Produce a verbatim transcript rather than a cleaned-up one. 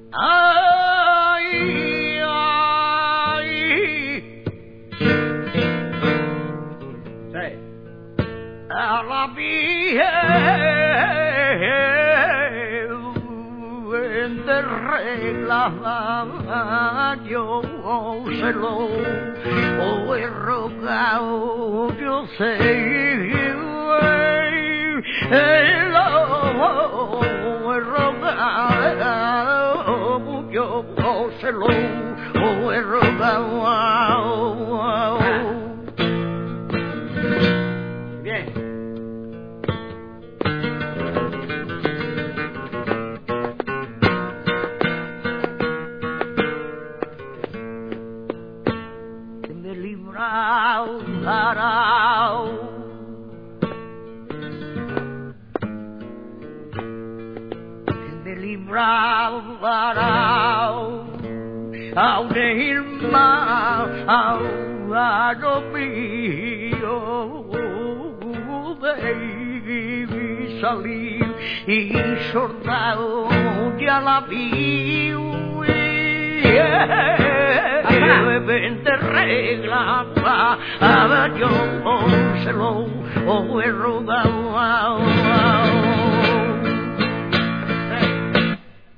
Ay, ay. Sí. A la bien de regla yo se lo he rogado, yo sé lo he rogado, yo se lo he rogado. Bien. Que me librao, darao. Que me librao, darao. Ao de irmão, ao lado mío. Baby salir y soldado ya la vi de regla a ver yo se lo he rogado.